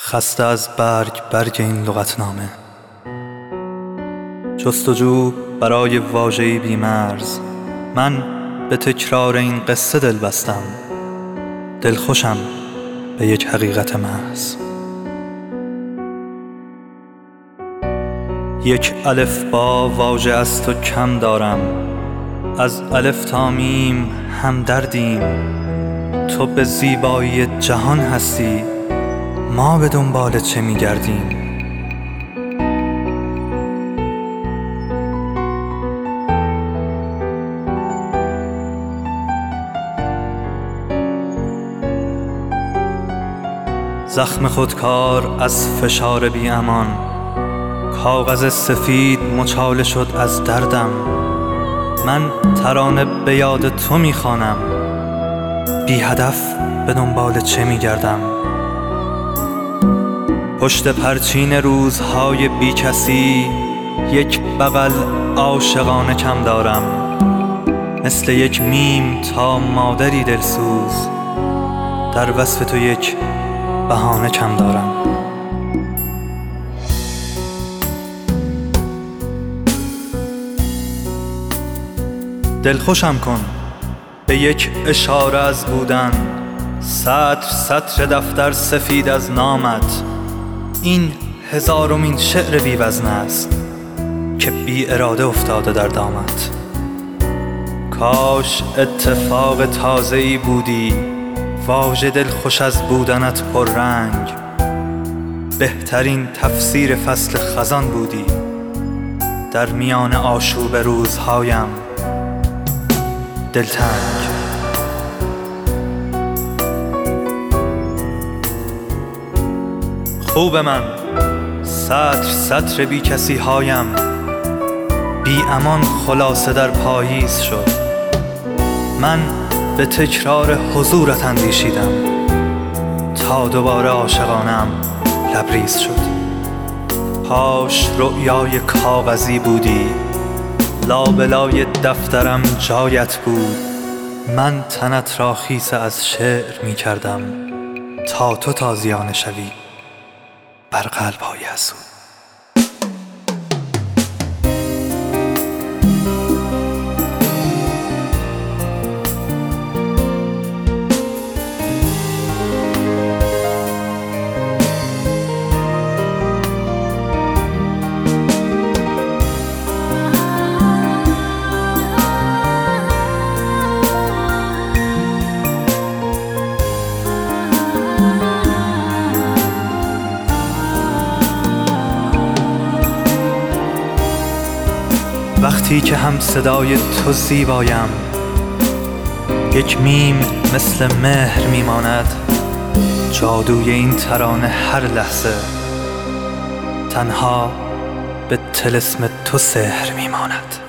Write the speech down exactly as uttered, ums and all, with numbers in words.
خسته از برگ برگ این لغتنامه، جستجو برای واژه‌ای بی‌مرز. من به تکرار این قصه دل بستم، دلخوشم به یک حقیقت محض. یک الف با واژه از تو کم دارم، از الف تا میم هم دردیم. تو به زیبایی جهان هستی، ما به دنبال چه می‌گردیم؟ زخم خودکار از فشار بی امان، کاغذ سفید مچاله شد از دردم. من ترانه به یاد تو میخوانم، بی هدف به دنبال چه میگردم؟ پشت پرچین روزهای بی کسی، یک بغل عاشقانه کم دارم. مثل یک میم تا مادری دلسوز، در وصف تو یک بهانه کم دارم. دلخوشم کن به یک اشاره از بودن، سطر سطر دفتر سفید از نامت. این هزارمین شعر بی وزن است که بی اراده افتاده در دامت. کاش اتفاق تازه‌ای بودی، واژه دلخوش از بودنت پر رنگ. بهترین تفسیر فصل خزان بودی، در میان آشوب روزهایم دلتنگ. خوب من سطر سطر بی کسی هایم، بی امان خلاصه در پاییز شد. من به تکرار حضورت اندیشیدم، تا دوباره عاشقانم لبریز شد. پاش رؤیای کاغذی بودی، لابلای دفترم جایت بود. من تنت را خیسه از شعر می کردم، تا تو تازیانه شوی بر قلب‌های حسود. وقتی که هم صدای تو زیبایم، یک میم مثل مهر میماند. جادوی این ترانه هر لحظه تنها به طلسم تو سحر میماند.